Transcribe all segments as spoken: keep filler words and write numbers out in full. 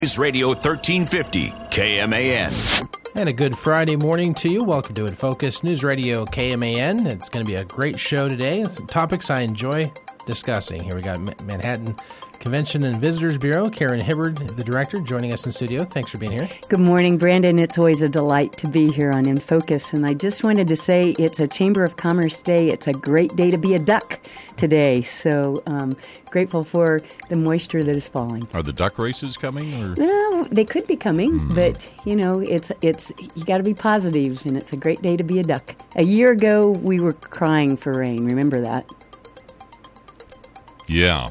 News Radio thirteen fifty, K M A N. And a good Friday morning to you. Welcome to In Focus, News Radio K M A N. It's going to be a great show today. Some topics I enjoy discussing. Here we got Manhattan Convention and Visitors Bureau, Karen Hibbard, the director, joining us in studio. Thanks for being here. Good morning, Brandon. It's always a delight to be here on In Focus. And I just wanted to say it's a Chamber of Commerce Day. It's a great day to be a duck today. So um, grateful for the moisture that is falling. Are the duck races coming? Or? No, they could be coming, Mm. but you know, it's it's you got to be positive, and it's a great day to be a duck. A year ago, we were crying for rain. Remember that? Yeah.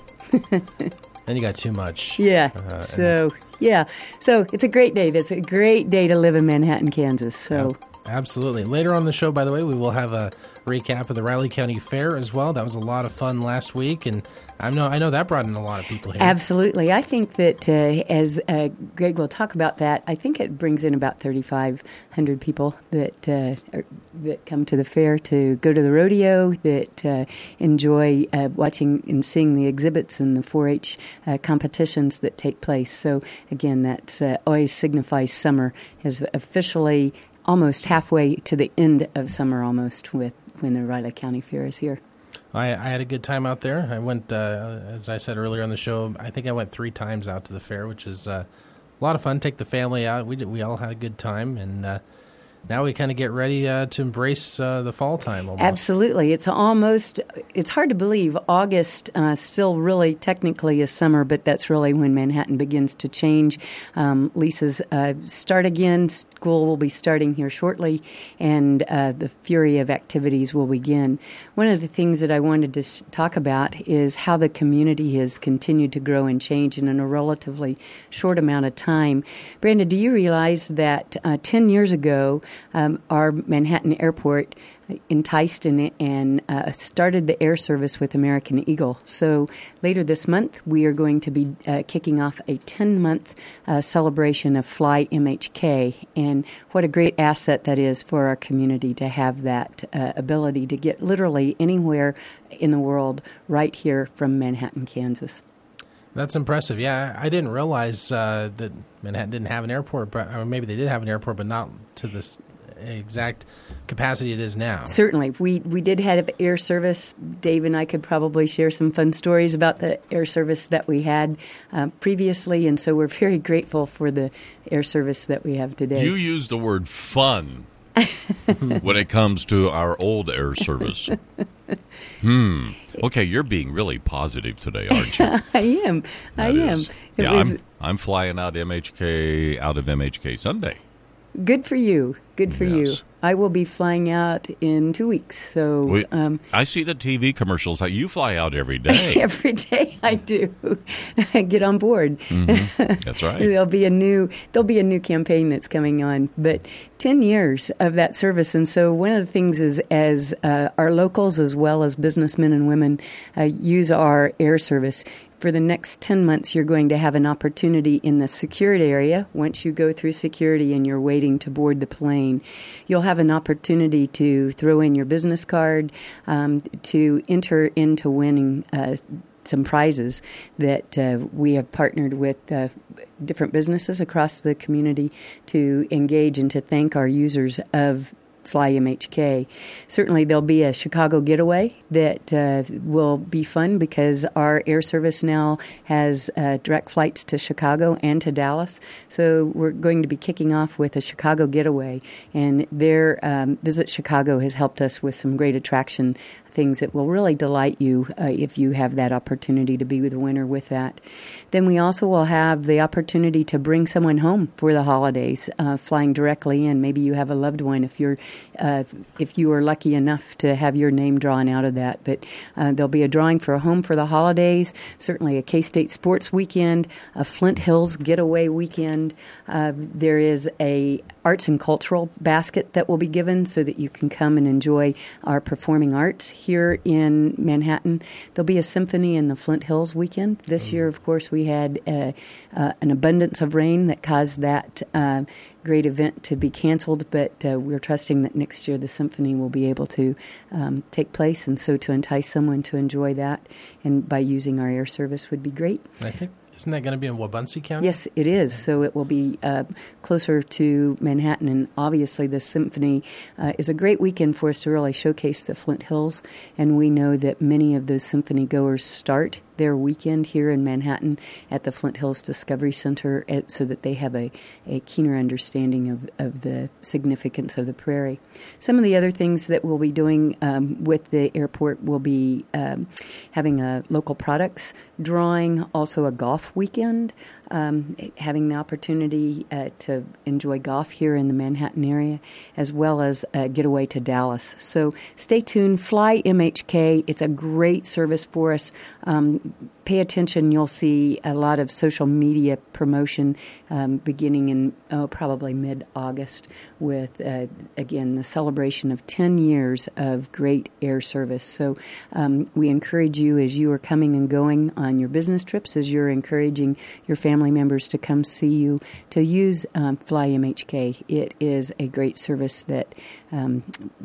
Then you got too much. Yeah. Uh, so yeah. So it's a great day. It's a great day to live in Manhattan, Kansas. So. Absolutely. Later on the show, by the way, we will have a recap of the Riley County Fair as well. That was a lot of fun last week, and I know I know that brought in a lot of people here. Absolutely. I think that uh, as uh, Greg will talk about that, I think it brings in about thirty-five hundred people that uh, are, that come to the fair to go to the rodeo, that uh, enjoy uh, watching and seeing the exhibits and the four H uh, competitions that take place. So again, that uh, always signifies summer is officially almost halfway to the end of summer almost with when the Riley County Fair is here. I, I had a good time out there. I went, uh, as I said earlier on the show, I think I went three times out to the fair, which is uh, a lot of fun. Take the family out. We did, we all had a good time, and uh, now we kind of get ready uh, to embrace uh, the fall time almost. Absolutely. It's almost, it's hard to believe August uh, still really technically is summer, but that's really when Manhattan begins to change. Um, leases uh, start again. School will be starting here shortly, and uh, the fury of activities will begin. One of the things that I wanted to sh- talk about is how the community has continued to grow and change in a relatively short amount of time. Brandon, do you realize that uh, ten years ago, um, our Manhattan airport enticed and, and uh, started the air service with American Eagle. So later this month, we are going to be uh, kicking off a ten-month uh, celebration of Fly M H K, and what a great asset that is for our community to have that uh, ability to get literally anywhere in the world right here from Manhattan, Kansas. That's impressive. Yeah, I didn't realize uh, that Manhattan didn't have an airport, but or maybe they did have an airport, but not to this exact capacity it is now. Certainly. We we did have air service. Dave and I could probably share some fun stories about the air service that we had uh, previously, and so we're very grateful for the air service that we have today. You use the word fun when it comes to our old air service. Hmm. Okay, you're being really positive today, aren't you? I am. That I am. is. It Yeah, was I'm, I'm flying out M H K out of M H K Sunday. good for you. Good for you. Yes. I will be flying out in two weeks. So We, um, I see the T V commercials. You fly out every day. every day I do. Get on board. Mm-hmm. That's right. There'll be a new there'll be a new campaign that's coming on, but ten years of that service, and so one of the things is as uh, our locals as well as businessmen and women uh, use our air service. For the next ten months, you're going to have an opportunity in the secured area. Once you go through security and you're waiting to board the plane, you'll have an opportunity to throw in your business card, um, to enter into winning uh, some prizes that uh, we have partnered with uh, different businesses across the community to engage and to thank our users of Fly M H K. Certainly there'll be a Chicago getaway that uh, will be fun because our air service now has uh, direct flights to Chicago and to Dallas. So we're going to be kicking off with a Chicago getaway, and their um, Visit Chicago has helped us with some great attraction things that will really delight you uh, if you have that opportunity to be the winner with that. Then we also will have the opportunity to bring someone home for the holidays, uh, flying directly in. Maybe you have a loved one if you're uh, if you are lucky enough to have your name drawn out of that. But uh, there'll be a drawing for a home for the holidays, certainly a K-State sports weekend, a Flint Hills getaway weekend. Uh, there is a arts and cultural basket that will be given so that you can come and enjoy our performing arts here in Manhattan. There'll be a symphony in the Flint Hills weekend. This mm. year, of course, we had uh, uh, an abundance of rain that caused that uh, great event to be canceled, but uh, we're trusting that next year the symphony will be able to um, take place, and so to entice someone to enjoy that and by using our air service would be great. I think Isn't that going to be in Wabunsee County? Yes, it is. So it will be uh, closer to Manhattan, and obviously the symphony uh, is a great weekend for us to really showcase the Flint Hills, and we know that many of those symphony goers start their weekend here in Manhattan at the Flint Hills Discovery Center at, so that they have a, a keener understanding of, of the significance of the prairie. Some of the other things that we'll be doing um, with the airport will be um, having a local products drawing, also a golf weekend, um, having the opportunity uh, to enjoy golf here in the Manhattan area, as well as a getaway to Dallas. So stay tuned. Fly M H K. It's a great service for us. Um, pay attention. You'll see a lot of social media promotion um, beginning in oh, probably mid-August with, uh, again, the celebration of ten years of great air service. So um, we encourage you as you are coming and going on your business trips, as you're encouraging your family members to come see you, to use um, Fly M H K. It is a great service that um,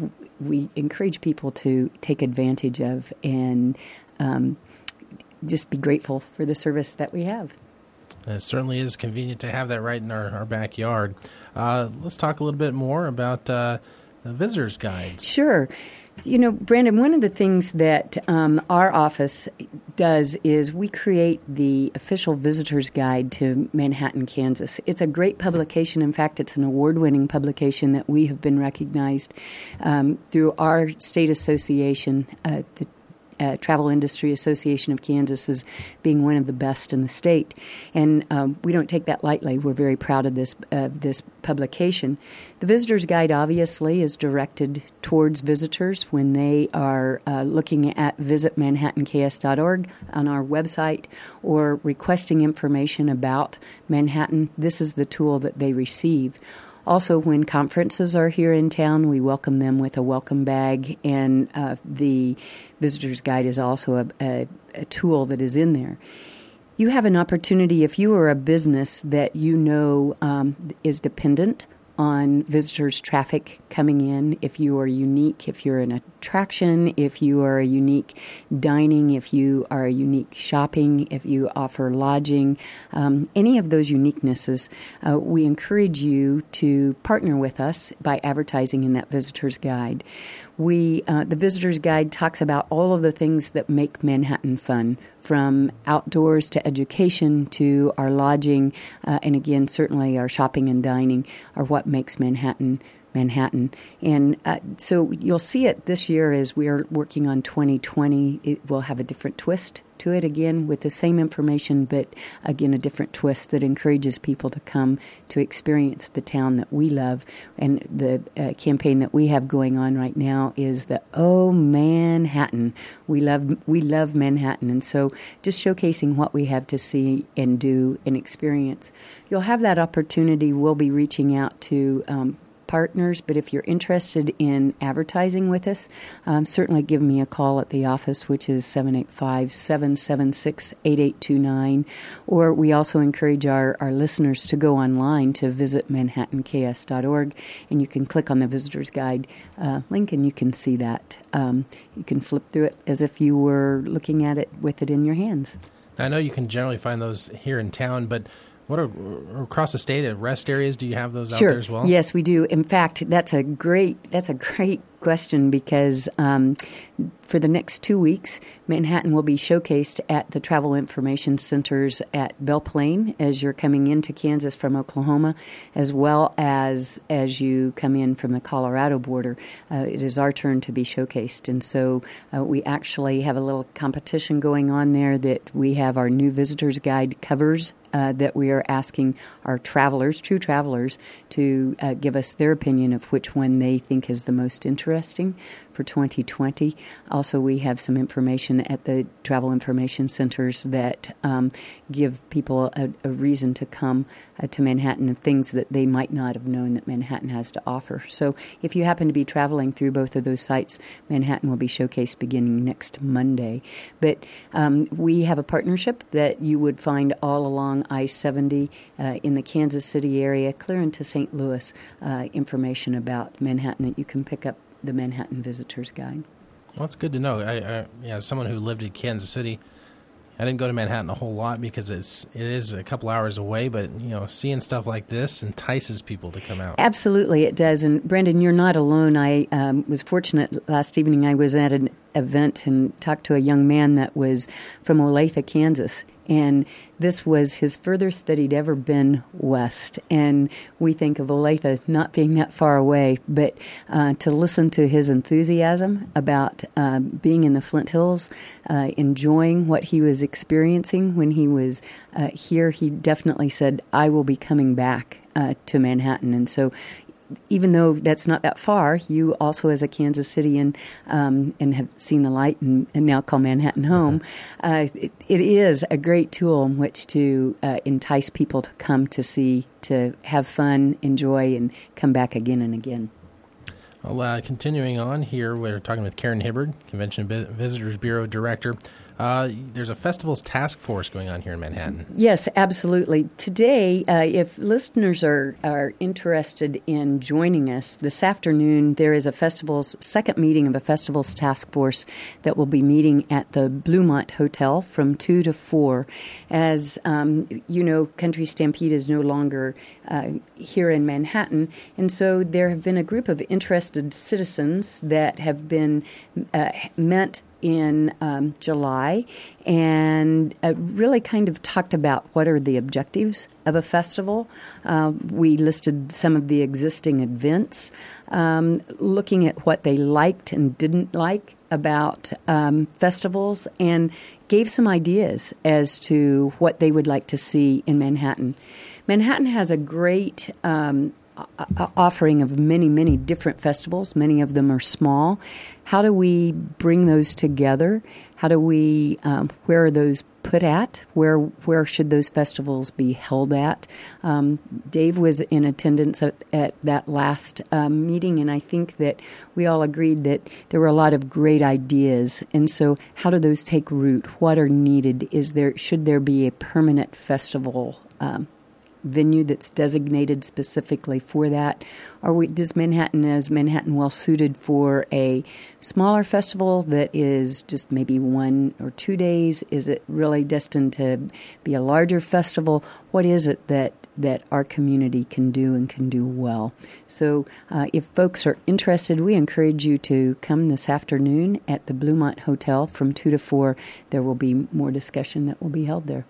we encourage people to take advantage of and um, just be grateful for the service that we have. It certainly is convenient to have that right in our, our backyard. Uh, let's talk a little bit more about uh, the visitor's guides. Sure. You know, Brandon, one of the things that um, our office does is we create the official visitor's guide to Manhattan, Kansas. It's a great publication. In fact, it's an award-winning publication that we have been recognized um, through our state association, uh, the Uh, Travel Industry Association of Kansas, as being one of the best in the state. And um, we don't take that lightly. We're very proud of this uh, this publication. The Visitor's Guide obviously is directed towards visitors when they are uh, looking at visit manhattan k s dot org on our website or requesting information about Manhattan. This is the tool that they receive. Also, when conferences are here in town, we welcome them with a welcome bag, and uh, the Visitor's Guide is also a, a, a tool that is in there. You have an opportunity, if you are a business that you know um, is dependent on visitors' traffic coming in, if you are unique, if you're an attraction, if you are a unique dining, if you are a unique shopping, if you offer lodging, um, any of those uniquenesses, uh, we encourage you to partner with us by advertising in that Visitor's Guide. We, uh, the Visitor's Guide talks about all of the things that make Manhattan fun, from outdoors to education to our lodging, uh, and again, certainly our shopping and dining are what makes Manhattan Manhattan. And uh, so you'll see it this year as we are working on twenty twenty. It will have a different twist to it, again, with the same information, but again, a different twist that encourages people to come to experience the town that we love. And the uh, campaign that we have going on right now is the Oh Manhattan. We love we love Manhattan. And so just showcasing what we have to see and do and experience. You'll have that opportunity. We'll be reaching out to um, partners, but if you're interested in advertising with us, um, certainly give me a call at the office, which is seven eight five, seven seven six, eight eight two nine, or we also encourage our, our listeners to go online to visit manhattan k s dot org, and you can click on the Visitor's Guide uh, link, and you can see that. Um, you can flip through it as if you were looking at it with it in your hands. I know you can generally find those here in town, but what are across the state at rest areas? Do you have those sure. out there as well? Yes, we do. In fact, that's a great that's a great question because um, for the next two weeks, Manhattan will be showcased at the Travel Information Centers at Belle Plaine as you're coming into Kansas from Oklahoma, as well as as you come in from the Colorado border. Uh, it is our turn to be showcased, and so uh, we actually have a little competition going on there that we have our new Visitor's Guide covers Uh, that we are asking our travelers, true travelers, to uh, give us their opinion of which one they think is the most interesting for twenty twenty. Also, we have some information at the Travel Information Centers that um, give people a, a reason to come uh, to Manhattan and things that they might not have known that Manhattan has to offer. So if you happen to be traveling through both of those sites, Manhattan will be showcased beginning next Monday. But um, we have a partnership that you would find all along I seventy uh, in the Kansas City area, clear into Saint Louis, uh, information about Manhattan that you can pick up the Manhattan Visitor's Guide. Well, it's good to know. I, I, yeah, as someone who lived in Kansas City, I didn't go to Manhattan a whole lot because it's it is a couple hours away, but you know, seeing stuff like this entices people to come out. Absolutely, it does. And Brandon, you're not alone. I um, was fortunate last evening. I was at an event and talked to a young man that was from Olathe, Kansas. And this was his furthest that he'd ever been west. And we think of Olathe not being that far away, but uh, to listen to his enthusiasm about uh, being in the Flint Hills, uh, enjoying what he was experiencing when he was uh, here, he definitely said, I will be coming back uh, to Manhattan. And so even though that's not that far, you also, as a Kansas Cityan, um, and have seen the light and, and now call Manhattan home, uh, it, it is a great tool in which to uh, entice people to come to see, to have fun, enjoy, and come back again and again. Well, uh, continuing on here, we're talking with Karen Hibbard, Convention Visitors Bureau Director. Uh, there's a festivals task force going on here in Manhattan. Yes, absolutely. Today, uh, if listeners are, are interested in joining us, this afternoon there is a festivals, second meeting of a festivals task force that will be meeting at the Bluemont Hotel from two to four. As um, you know, Country Stampede is no longer uh, here in Manhattan, and so there have been a group of interested citizens that have been uh, met in um, July and uh, really kind of talked about what are the objectives of a festival. Uh, we listed some of the existing events, um, looking at what they liked and didn't like about um, festivals, and gave some ideas as to what they would like to see in Manhattan. Manhattan has a great um, offering of many, many different festivals. Many of them are small. How do we bring those together? How do we, um, where are those put at? Where where should those festivals be held at? Um, Dave was in attendance at, at that last um, meeting, and I think that we all agreed that there were a lot of great ideas. And so how do those take root? What are needed? Is there should there be a permanent festival um venue that's designated specifically for that? Or we, does Manhattan, is Manhattan well suited for a smaller festival that is just maybe one or two days? Is it really destined to be a larger festival? What is it that, that our community can do and can do well? So uh, if folks are interested, we encourage you to come this afternoon at the Bluemont Hotel from two to four. There will be more discussion that will be held there.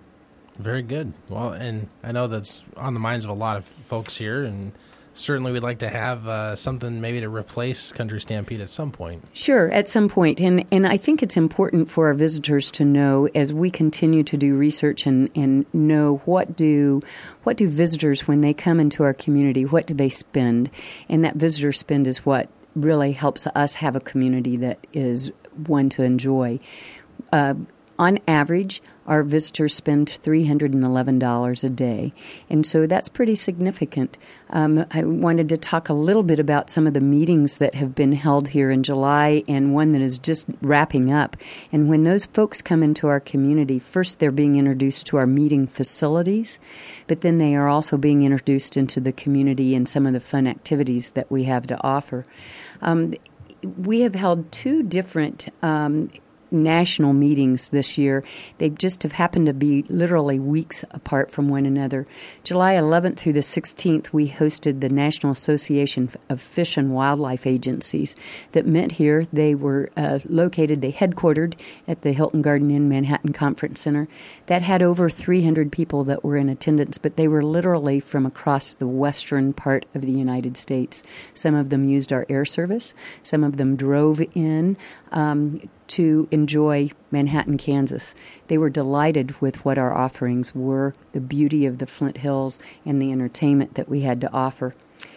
Very good. Well, and I know that's on the minds of a lot of folks here, and certainly we'd like to have uh, something maybe to replace Country Stampede at some point. Sure, at some point. And and I think it's important for our visitors to know, as we continue to do research and, and know what do what do visitors, when they come into our community, what do they spend? And that visitor spend is what really helps us have a community that is one to enjoy. Uh, on average, our visitors spend three hundred eleven dollars a day, and so that's pretty significant. Um, I wanted to talk a little bit about some of the meetings that have been held here in July, and one that is just wrapping up. And when those folks come into our community, first they're being introduced to our meeting facilities, but then they are also being introduced into the community and some of the fun activities that we have to offer. Um, we have held two different um national meetings this year. They just have happened to be literally weeks apart from one another. July eleventh through the sixteenth, we hosted the National Association of Fish and Wildlife Agencies that met here. They were uh, located, they headquartered at the Hilton Garden Inn Manhattan Conference Center. That had over three hundred people that were in attendance, but they were literally from across the western part of the United States. Some of them used our air service. Some of them drove in um, to enjoy Manhattan, Kansas. They were delighted with what our offerings were, the beauty of the Flint Hills, and the entertainment that we had to offer.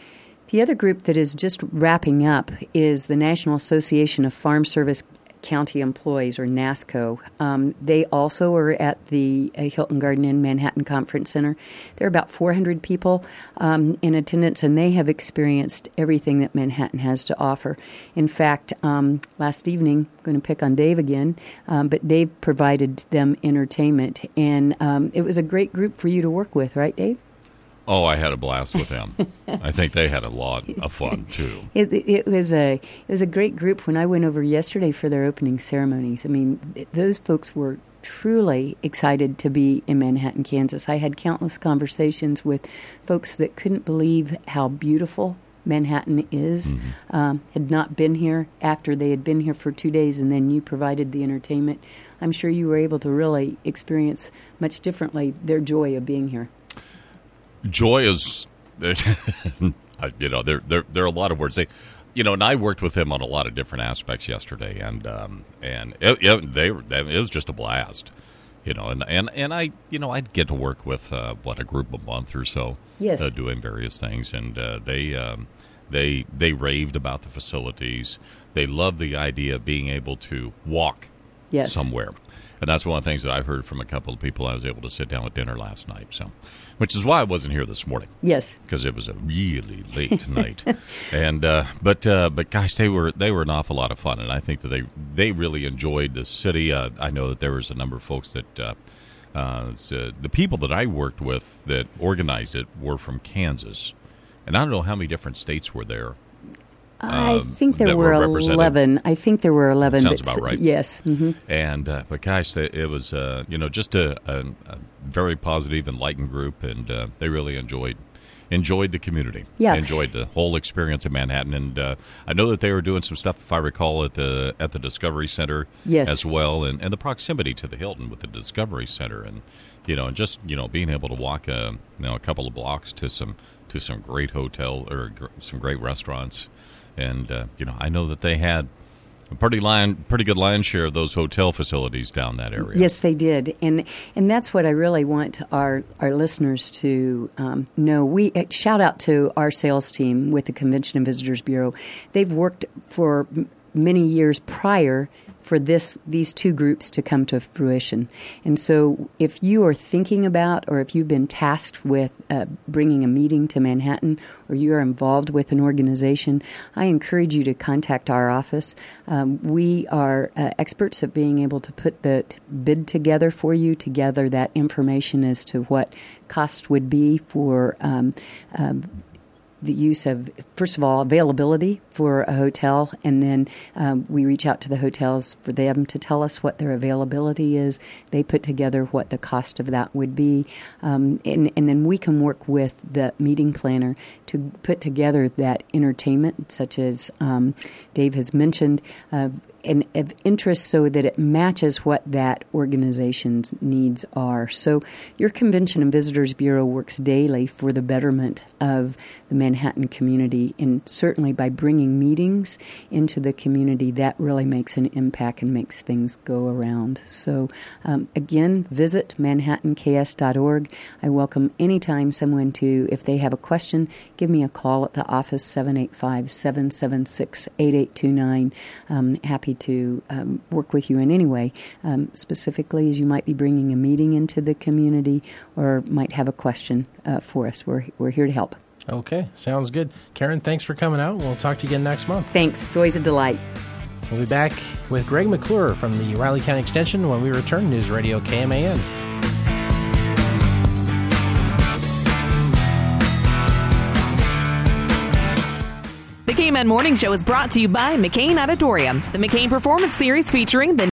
The other group that is just wrapping up is the National Association of Farm Service County Employees, or NASCO. Um, they also are at the uh, Hilton Garden Inn Manhattan Conference Center. There are about four hundred people um, in attendance, and they have experienced everything that Manhattan has to offer. In fact, um, last evening, I'm going to pick on Dave again, um, but Dave provided them entertainment, and um, it was a great group for you to work with, right, Dave? Oh, I had a blast with them. I think they had a lot of fun too. It, it was a it was a great group. When I went over yesterday for their opening ceremonies, I mean, those folks were truly excited to be in Manhattan, Kansas. I had countless conversations with folks that couldn't believe how beautiful Manhattan is, mm-hmm. um, had not been here after they had been here for two days, and then you provided the entertainment. I'm sure you were able to really experience much differently their joy of being here. Joy is, you know, there there there are a lot of words. They, you know, and I worked with them on a lot of different aspects yesterday, and um, and it, it, they it was just a blast, you know, and, and, and I you know I'd get to work with uh, what a group a month or so, yes, uh, doing various things, and uh, they um, they they raved about the facilities. They loved the idea of being able to walk yes. somewhere. And that's one of the things that I've heard from a couple of people I was able to sit down at dinner last night. So, which is why I wasn't here this morning. Yes, because it was a really late night. And uh, but uh, but gosh, they were they were an awful lot of fun, and I think that they they really enjoyed the city. Uh, I know that there was a number of folks that uh, uh, uh, the people that I worked with that organized it were from Kansas, and I don't know how many different states were there. I Um, think there that were, were represented. eleven. I think there were eleven. Sounds but about right. Yes. Mm-hmm. And uh, but gosh, they, it was uh, you know just a, a, a very positive, enlightened group, and uh, they really enjoyed enjoyed the community. Yeah. Enjoyed the whole experience in Manhattan, and uh, I know that they were doing some stuff, if I recall, at the at the Discovery Center yes. as well, and, and the proximity to the Hilton with the Discovery Center, and you know, and just you know being able to walk a you know a couple of blocks to some to some great hotel or gr- some great restaurants. And, uh, you know, I know that they had a pretty line, pretty good lion share of those hotel facilities down that area. Yes, they did. And and that's what I really want our, our listeners to um, know. We shout out to our sales team with the Convention and Visitors Bureau. They've worked for m- many years prior for this these two groups to come to fruition. And so if you are thinking about or if you've been tasked with uh, bringing a meeting to Manhattan or you are involved with an organization, I encourage you to contact our office. Um, we are uh, experts at being able to put the t- bid together for you, to gather that information as to what cost would be for um, um the use of, first of all, availability for a hotel, and then um, we reach out to the hotels for them to tell us what their availability is. They put together what the cost of that would be, um, and, and then we can work with the meeting planner to put together that entertainment, such as um, Dave has mentioned, uh, and of interest so that it matches what that organization's needs are. So your Convention and Visitors Bureau works daily for the betterment of the Manhattan community, and certainly by bringing meetings into the community, that really makes an impact and makes things go around. So um, again, visit manhattan k s dot org. I welcome anytime someone to, if they have a question, give me a call at the office, seven eight five, seven seven six, eight eight two nine. Um, happy to um, work with you in any way, um, specifically as you might be bringing a meeting into the community or might have a question uh, for us. We're, we're here to help. Okay, sounds good. Karen, thanks for coming out. We'll talk to you again next month. Thanks. It's always a delight. We'll be back with Greg McClure from the Riley County Extension when we return. News Radio K M A N. The K M A N Morning Show is brought to you by McCain Auditorium, the McCain Performance Series featuring the